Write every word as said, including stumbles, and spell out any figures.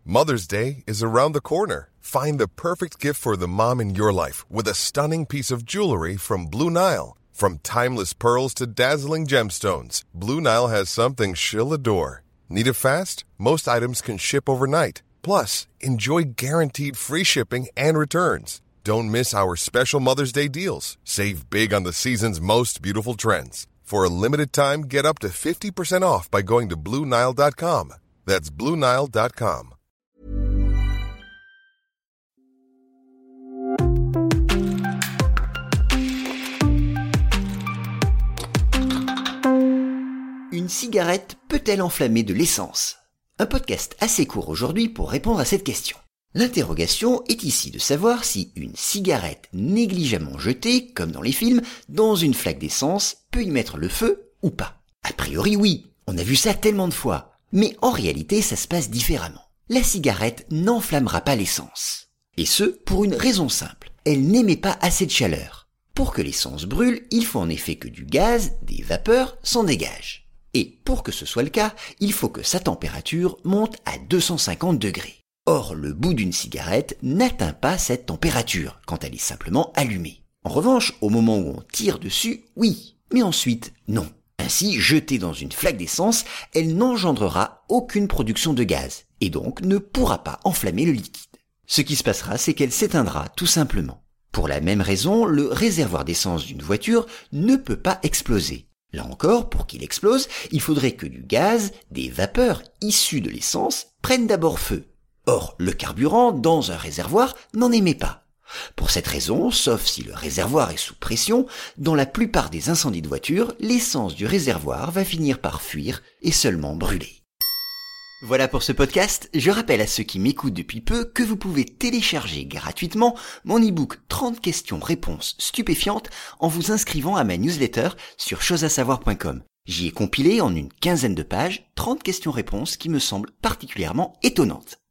Mother's Day is around the corner. Find the perfect gift for the mom in your life with a stunning piece of jewelry from Blue Nile. From timeless pearls to dazzling gemstones, Blue Nile has something she'll adore. Need it fast? Most items can ship overnight. Plus, enjoy guaranteed free shipping and returns. Don't miss our special Mother's Day deals. Save big on the season's most beautiful trends. For a limited time, get up to fifty percent off by going to Blue Nile dot com. That's Blue Nile dot com. Une cigarette peut-elle enflammer de l'essence ? Un podcast assez court aujourd'hui pour répondre à cette question. L'interrogation est ici de savoir si une cigarette négligemment jetée, comme dans les films, dans une flaque d'essence, peut y mettre le feu ou pas. A priori oui, on a vu ça tellement de fois. Mais en réalité, ça se passe différemment. La cigarette n'enflammera pas l'essence. Et ce, pour une raison simple. Elle n'émet pas assez de chaleur. Pour que l'essence brûle, il faut en effet que du gaz, des vapeurs, s'en dégagent. Et pour que ce soit le cas, il faut que sa température monte à deux cent cinquante degrés. Or, le bout d'une cigarette n'atteint pas cette température quand elle est simplement allumée. En revanche, au moment où on tire dessus, oui, mais ensuite, non. Ainsi, jetée dans une flaque d'essence, elle n'engendrera aucune production de gaz, et donc ne pourra pas enflammer le liquide. Ce qui se passera, c'est qu'elle s'éteindra tout simplement. Pour la même raison, le réservoir d'essence d'une voiture ne peut pas exploser. Là encore, pour qu'il explose, il faudrait que du gaz, des vapeurs issues de l'essence, prennent d'abord feu. Or, le carburant, dans un réservoir, n'en émet pas. Pour cette raison, sauf si le réservoir est sous pression, dans la plupart des incendies de voiture, l'essence du réservoir va finir par fuir et seulement brûler. Voilà pour ce podcast. Je rappelle à ceux qui m'écoutent depuis peu que vous pouvez télécharger gratuitement mon e-book trente questions-réponses stupéfiantes en vous inscrivant à ma newsletter sur chose à savoir point com. J'y ai compilé en une quinzaine de pages trente questions-réponses qui me semblent particulièrement étonnantes.